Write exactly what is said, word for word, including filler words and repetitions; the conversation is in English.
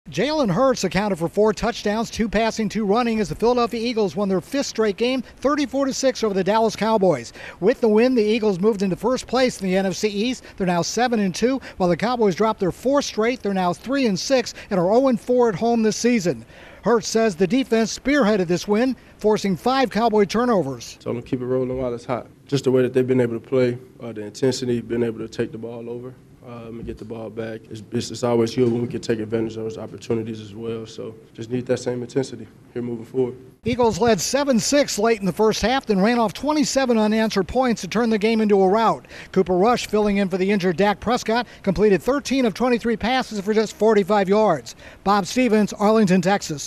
Jalen Hurts accounted for four touchdowns, two passing, two running, as the Philadelphia Eagles won their fifth straight game, thirty-four to six over the Dallas Cowboys. With the win, the Eagles moved into first place in the N F C East. They're now seven and two, while the Cowboys dropped their fourth straight. They're now three and six and are oh and four at home this season. Hurts says the defense spearheaded this win, forcing five Cowboy turnovers. So I'm going to keep it rolling while it's hot. Just the way that they've been able to play, uh, the intensity, being able to take the ball over. Um, and get the ball back. It's, it's, it's always good when we can take advantage of those opportunities as well. So just need that same intensity here moving forward. Eagles led seven six late in the first half, then ran off twenty-seven unanswered points to turn the game into a rout. Cooper Rush, filling in for the injured Dak Prescott, completed thirteen of twenty-three passes for just forty-five yards. Bob Stevens, Arlington, Texas.